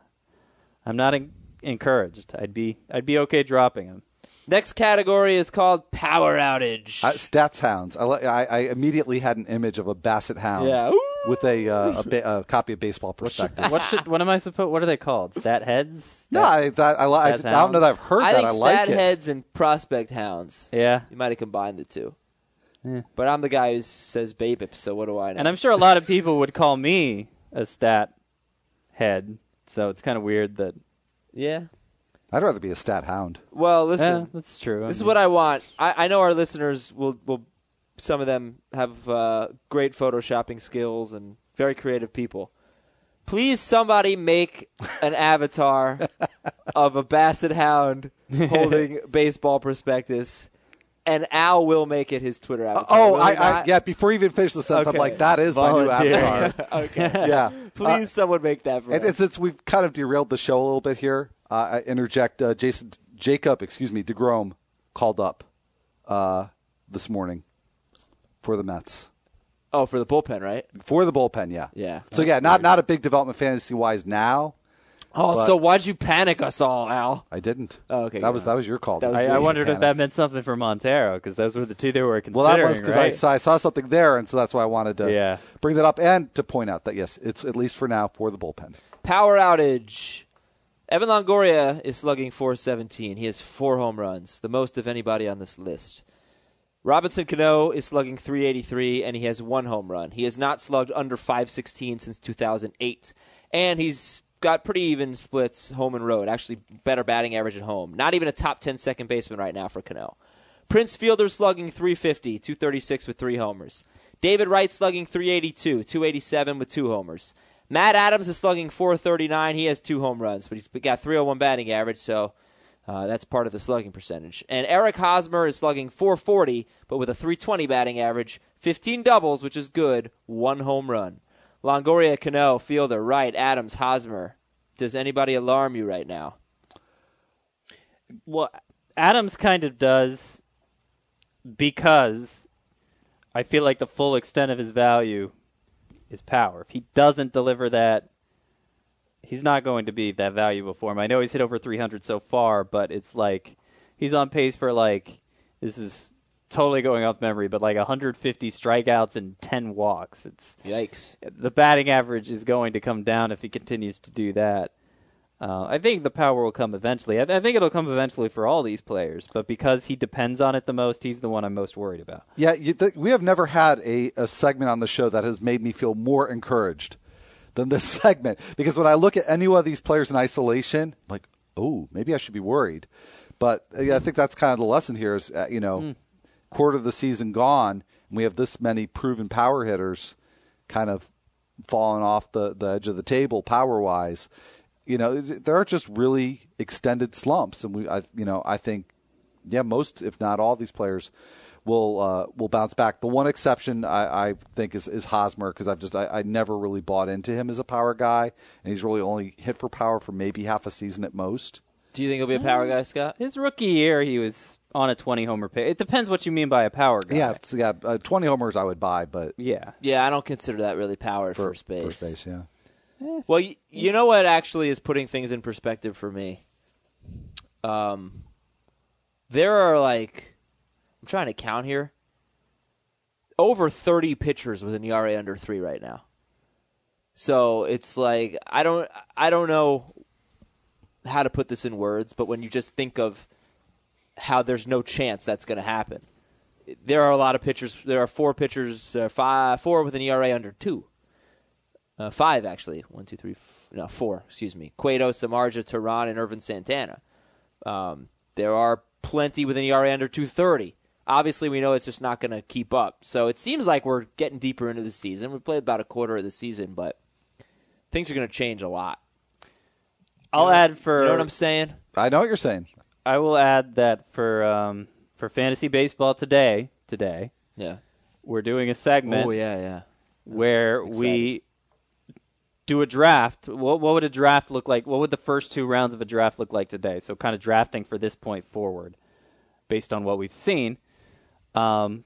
encouraged. I'd be okay dropping him. Next category is called Power Outage. Stats hounds. I immediately had an image of a basset hound with a copy of Baseball Prospectus. What am I supposed? What are they called? Stat heads? I don't know that I've heard I that. think I like stat it. heads and prospect hounds. Yeah. You might have combined the 2. Yeah. But I'm the guy who says BABIP, so what do I know? And I'm sure a lot of people would call me a stat head, so it's kind of weird that. Yeah. I'd rather be a stat hound. Well, listen. Yeah, that's true. This is what I want. I know our listeners will some of them have great photoshopping skills and very creative people. Please, somebody make an avatar of a basset hound holding Baseball Prospectus, and Al will make it his Twitter avatar. Before you even finish the sentence, Okay. I'm like, that is my new avatar. Okay. Yeah. Please, someone make that for us. Since we've kind of derailed the show a little bit here, I interject. Jacob DeGrom called up this morning for the Mets. Oh, for the bullpen, right? For the bullpen, yeah. Yeah. So, not a big development fantasy-wise now. Oh, so why'd you panic us all, Al? I didn't. Oh, okay. That was your call. I wondered if that meant something for Montero, because those were the 2 they were considering. Well, that was because right? I saw something there, and so that's why I wanted to bring that up and to point out that, yes, it's at least for now for the bullpen. Power outage. Evan Longoria is slugging .417. He has 4 home runs, the most of anybody on this list. Robinson Cano is slugging .383, and he has 1 home run. He has not slugged under .516 since 2008. And he's got pretty even splits home and road. Actually, better batting average at home. Not even a top 10 second baseman right now for Cano. Prince Fielder slugging .350, .236 with 3 homers. David Wright slugging .382, .287 with 2 homers. Matt Adams is slugging .439. He has 2 home runs, but he's got .301 batting average, so that's part of the slugging percentage. And Eric Hosmer is slugging .440, but with a .320 batting average, 15 doubles, which is good, 1 home run. Longoria, Cano, Fielder, Wright, Adams, Hosmer. Does anybody alarm you right now? Well, Adams kind of does, because I feel like the full extent of his value is power. If he doesn't deliver that, he's not going to be that valuable for him. I know he's hit over 300 so far, but it's like he's on pace for, like, this is totally going off memory, but like 150 strikeouts and 10 walks. It's Yikes. The batting average is going to come down if he continues to do that. I think the power will come eventually. I think it'll come eventually for all these players, but because he depends on it the most, he's the one I'm most worried about. Yeah, we have never had a segment on the show that has made me feel more encouraged than this segment. Because when I look at any one of these players in isolation, I'm like, oh, maybe I should be worried. But I think that's kind of the lesson here is, quarter of the season gone, and we have this many proven power hitters kind of falling off the edge of the table power-wise. There are just really extended slumps, and I think, most, if not all, these players will bounce back. The one exception I think is Hosmer, because I never really bought into him as a power guy, and he's really only hit for power for maybe half a season at most. Do you think he'll be a power guy, Scott? His rookie year, he was on a 20-homer pace. It depends what you mean by a power guy. 20 homers I would buy, but yeah, I don't consider that really power at first base. First base, yeah. Well, you know what actually is putting things in perspective for me? There are, I'm trying to count here, over 30 pitchers with an ERA under 3 right now. So it's like, I don't know how to put this in words, but when you just think of how there's no chance that's going to happen, there are a lot of pitchers. There are 4 pitchers, 4 with an ERA under 2. 5, actually. 4, excuse me. Cueto, Samardzija, Tehran, and Irvin Santana. There are plenty with an ERA under 230. Obviously, we know it's just not going to keep up. So it seems like we're getting deeper into the season. We played about a quarter of the season, but things are going to change a lot. I'll add for... You know what I'm saying? I know what you're saying. I will add that for fantasy baseball today, yeah, we're doing a segment where we do a draft. What would a draft look like? What would the first 2 rounds of a draft look like today? So kind of drafting for this point forward based on what we've seen. Longoria,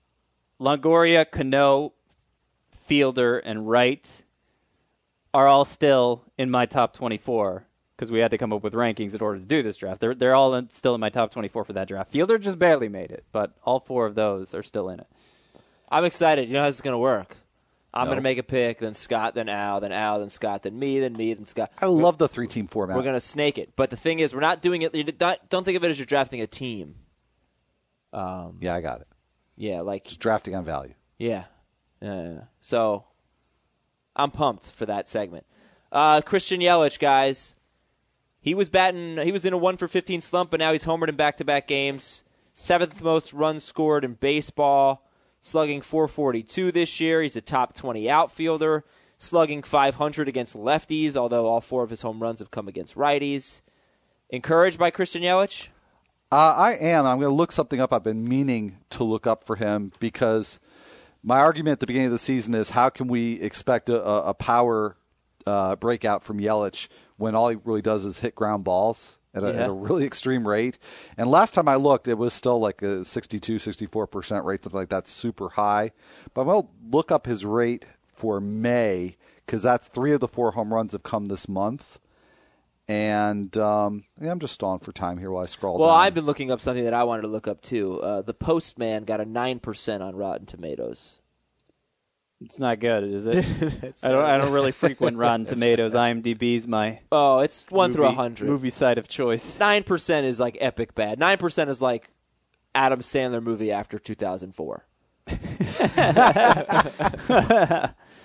Cano, Fielder, and Wright are all still in my top 24 because we had to come up with rankings in order to do this draft. They're all still in my top 24 for that draft. Fielder just barely made it, but all 4 of those are still in it. I'm excited. You know how this is going to work. I'm going to make a pick, then Scott, then Al, then Scott, then me, then Scott. I love the 3-team format. We're going to snake it. But the thing is, we're not doing it. Don't think of it as you're drafting a team. Yeah, I got it. Yeah, just drafting on value. Yeah. So I'm pumped for that segment. Christian Yelich, guys. He was in a 1-for-15 slump, but now he's homered in back-to-back games. 7th most runs scored in baseball. Slugging .442 this year. He's a top 20 outfielder. Slugging .500 against lefties, although all 4 of his home runs have come against righties. Encouraged by Christian Yelich? I am. I'm going to look something up I've been meaning to look up for him because my argument at the beginning of the season is how can we expect a power breakout from Yelich when all he really does is hit ground balls at a really extreme rate. And last time I looked, it was still like a 62, 64% rate, something like that, super high. But I'm going to look up his rate for May because that's 3 of the 4 home runs have come this month. And I'm just stalling for time here while I scroll down. Well, I've been looking up something that I wanted to look up, too. The Postman got a 9% on Rotten Tomatoes. It's not good, is it? I don't really frequent Rotten Tomatoes. IMDb's my it's 1 through 100 movie site of choice. 9% is like epic bad. 9% is like Adam Sandler movie after 2004.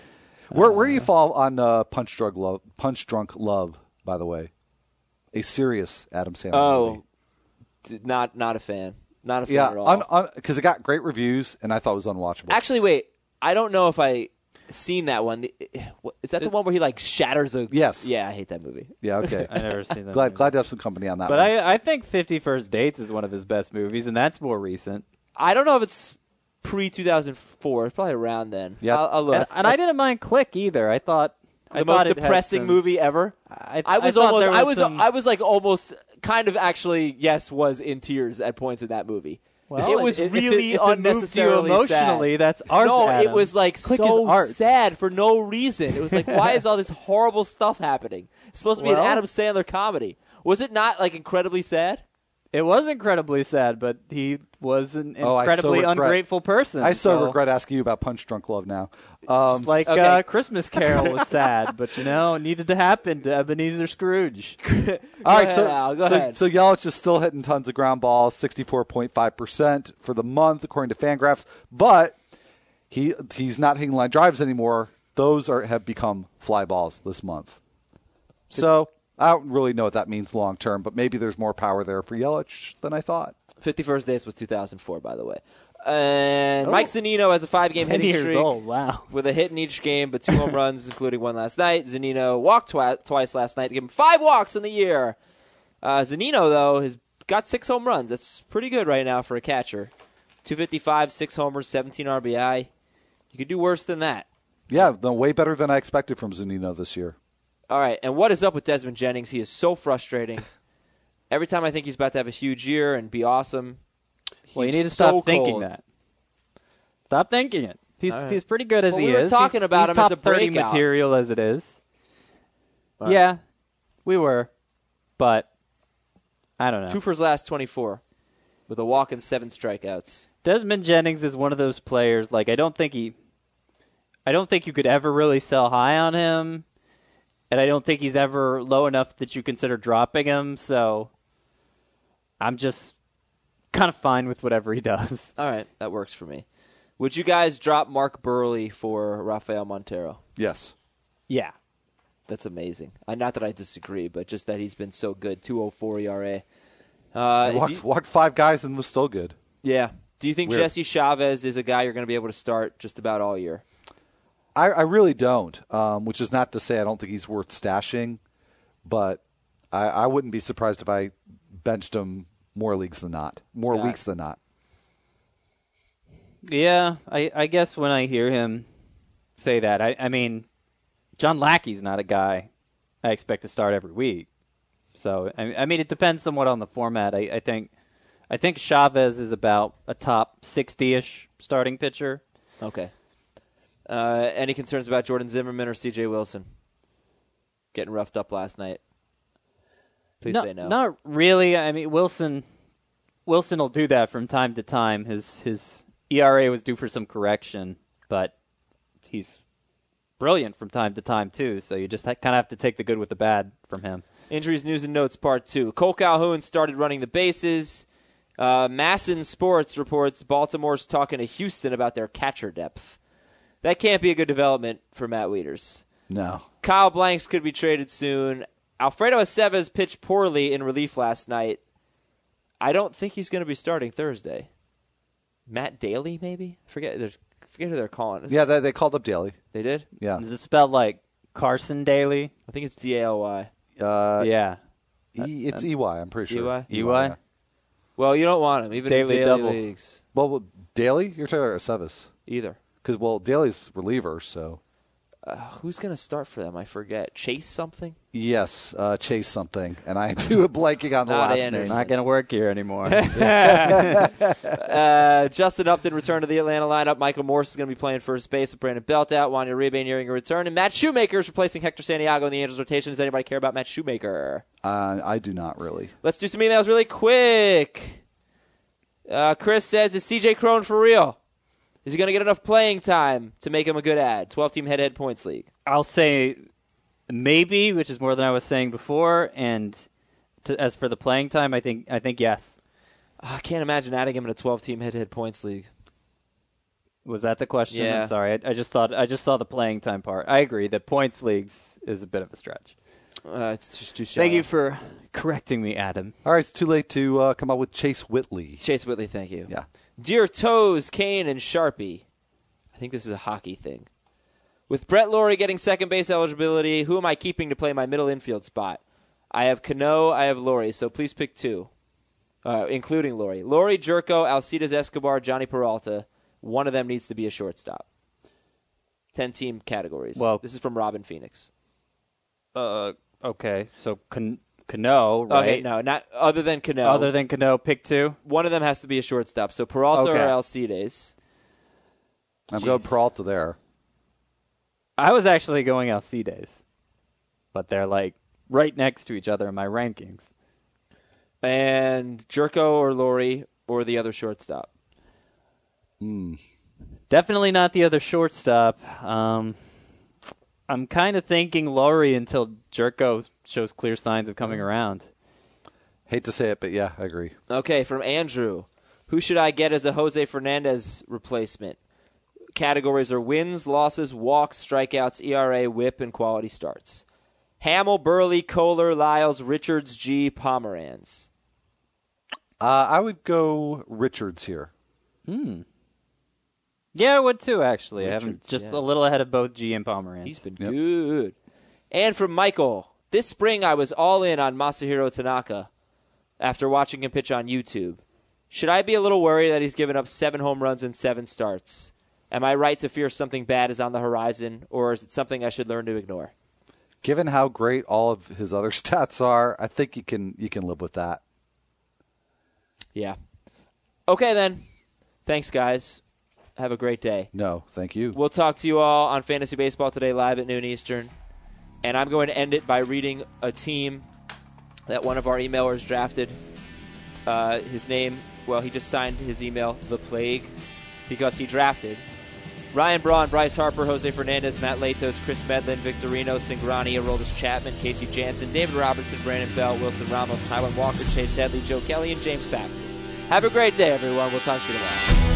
Where do you fall on Punch Drunk Love? By the way, a serious Adam Sandler movie. Not a fan. Not a fan at all. Yeah, because it got great reviews, and I thought it was unwatchable. Actually, wait. I don't know if I seen that one. Is that the one where he like shatters a? Yes. Yeah, I hate that movie. Yeah, okay. I never seen that. Glad to have some company on that. But one. I think 50 First Dates is one of his best movies, and that's more recent. I don't know if it's pre-2004. It's probably around then. Yeah. I'll look. And I didn't mind Click either. I thought The most depressing movie ever. I was like almost kind of actually was in tears at points in that movie. Well, it was really if unnecessarily it moved you emotionally, sad. that's art. No, Adam. it was like Click so is art. sad for no reason. It was like, why is all this horrible stuff happening? It's supposed to be an Adam Sandler comedy. Was it not like incredibly sad? It was incredibly sad, but he was an incredibly ungrateful person. I regret asking you about Punch Drunk Love now. Just like Christmas Carol was sad, but needed to happen to Ebenezer Scrooge. All right, go ahead. So Yelich is still hitting tons of ground balls, 64.5% for the month according to Fangraphs, but he's not hitting line drives anymore. Those have become fly balls this month. So I don't really know what that means long term, but maybe there's more power there for Yelich than I thought. 51st Days was 2004, by the way. And Mike Zunino has a 5-game hitting streak with a hit in each game, but 2 home runs, including one last night. Zunino walked twice last night to give him 5 walks in the year. Zunino, though, has got 6 home runs. That's pretty good right now for a catcher. 255, 6 homers, 17 RBI. You could do worse than that. Yeah, way better than I expected from Zunino this year. All right, and what is up with Desmond Jennings? He is so frustrating. Every time I think he's about to have a huge year and be awesome, you need to stop thinking that. Stop thinking it. He's pretty good as he is. We were talking about him top as a breakout. 30 material as it is. Right. Yeah, we were, but I don't know. 2 for his last 24 with a walk and 7 strikeouts. Desmond Jennings is one of those players. Like I don't think you could ever really sell high on him. And I don't think he's ever low enough that you consider dropping him, so I'm just kind of fine with whatever he does. All right, that works for me. Would you guys drop Mark Burley for Rafael Montero? Yes. Yeah. That's amazing. Not that I disagree, but just that he's been so good. 2.04 ERA. Walked 5 guys and was still good. Yeah. Do you think Jesse Chavez is a guy you're going to be able to start just about all year? I really don't, which is not to say I don't think he's worth stashing, but I wouldn't be surprised if I benched him more weeks than not. Yeah, I guess when I hear him say that, I mean, John Lackey's not a guy I expect to start every week. So, I mean, it depends somewhat on the format. I think Chavez is about a top 60-ish starting pitcher. Okay. Any concerns about Jordan Zimmerman or C.J. Wilson getting roughed up last night? Please say no. Not really. I mean, Wilson will do that from time to time. His ERA was due for some correction, but he's brilliant from time to time too. So you just kind of have to take the good with the bad from him. Injuries, news, and notes, part 2. Cole Calhoun started running the bases. Masson Sports reports Baltimore's talking to Houston about their catcher depth. That can't be a good development for Matt Wieters. No. Kyle Blanks could be traded soon. Alfredo Aceves pitched poorly in relief last night. I don't think he's going to be starting Thursday. Matt Daly, maybe? Forget who they're calling. Yeah, they called up Daly. They did? Yeah. Is it spelled like Carson Daly? I think it's D-A-L-Y. Yeah. It's E-Y, I'm pretty sure. EY? Yeah. Well, you don't want him, even Daily in daily double. leagues. Well, Daly? You're talking about Aceves. Either. Because, Daly's reliever, so. Who's going to start for them? I forget. Chase something? Yes, Chase something. And I do blanking on the Not last Anderson. name. Not going to work here anymore. Justin Upton returned to the Atlanta lineup. Michael Morse is going to be playing first base with Brandon Belt out. Wanya Uribe nearing a return. And Matt Shoemaker is replacing Hector Santiago in the Angels rotation. Does anybody care about Matt Shoemaker? I do not really. Let's do some emails really quick. Chris says, is CJ Crone for real? Is he going to get enough playing time to make him a good ad? 12-team head-to-head points league. I'll say maybe, which is more than I was saying before. And as for the playing time, I think yes. I can't imagine adding him in a 12-team head-to-head points league. Was that the question? Yeah. I'm sorry. I just saw the playing time part. I agree that points leagues is a bit of a stretch. It's just too shallow. Thank you for correcting me, Adam. All right, it's too late to come up with Chase Whitley. Chase Whitley, thank you. Yeah. Dear Toes, Kane, and Sharpie. I think this is a hockey thing. With Brett Laurie getting second base eligibility, who am I keeping to play my middle infield spot? I have Cano, I have Laurie, so please pick two, including Laurie. Laurie, Jerko, Alcides Escobar, Johnny Peralta. One of them needs to be a shortstop. 10-team categories. Well, this is from Robin Phoenix. Okay, so Cano, right? Okay, no, not other than Cano. Other than Cano, pick two? One of them has to be a shortstop. So Peralta Okay. or Alcides. I'm going Peralta there. I was actually going Alcides, but they're like right next to each other in my rankings. And Jerko or Laurie or the other shortstop. Definitely not the other shortstop. I'm kind of thinking Laurie until Jerko shows clear signs of coming around. Hate to say it, but yeah, I agree. Okay, from Andrew. Who should I get as a Jose Fernandez replacement? Categories are wins, losses, walks, strikeouts, ERA, whip, and quality starts. Hamill, Burley, Kohler, Lyles, Richards, G, Pomeranz. I would go Richards here. Yeah, I would too, actually. I'm Richards, just yeah. a little ahead of both G and Pomeranz. He's been good. And from Michael. This spring I was all in on Masahiro Tanaka after watching him pitch on YouTube. Should I be a little worried that he's given up 7 home runs in 7 starts? Am I right to fear something bad is on the horizon, or is it something I should learn to ignore? Given how great all of his other stats are, I think you can live with that. Yeah. Okay, then. Thanks, guys. Have a great day. No, thank you. We'll talk to you all on Fantasy Baseball today live at noon Eastern. And I'm going to end it by reading a team that one of our emailers drafted. His name, well, he just signed his email, The Plague, because he drafted Ryan Braun, Bryce Harper, Jose Fernandez, Matt Latos, Chris Medlin, Victorino, Cingrani, Aroldis Chapman, Casey Jansen, David Robertson, Brandon Bell, Wilson Ramos, Taiwan Walker, Chase Headley, Joe Kelly, and James Paxton. Have a great day, everyone. We'll talk to you tomorrow.